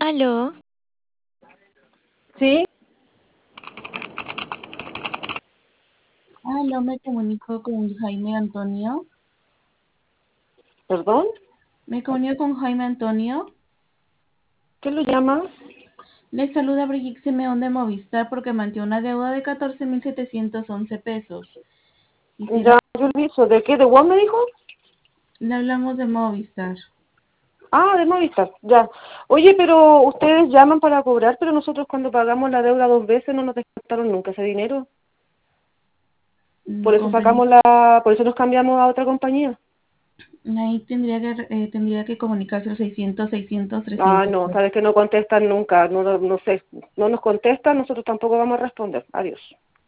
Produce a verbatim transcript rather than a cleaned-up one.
Aló, Sí, Ah, no me comunico con Jaime Antonio. perdón, Me comunico con Jaime Antonio. ¿qué lo llama? Le saluda Brigitte Simeón de Movistar porque mantiene una deuda de catorce mil setecientos once pesos. Quisiera, Ya, yo lo hizo. ¿De qué? ¿De WOM me dijo? le hablamos de Movistar. Ah, de Movistar, ya. Oye, pero ustedes llaman para cobrar, pero nosotros cuando pagamos la deuda dos veces no nos descontaron nunca ese dinero. No Por eso comprendí. sacamos la, por eso nos cambiamos a otra compañía. Ahí tendría que, eh, tendría que comunicarse al seiscientos, seiscientos, Ah, trescientos. no, sabes que no contestan nunca, no, no, no sé, no nos contestan, nosotros tampoco vamos a responder. Adiós.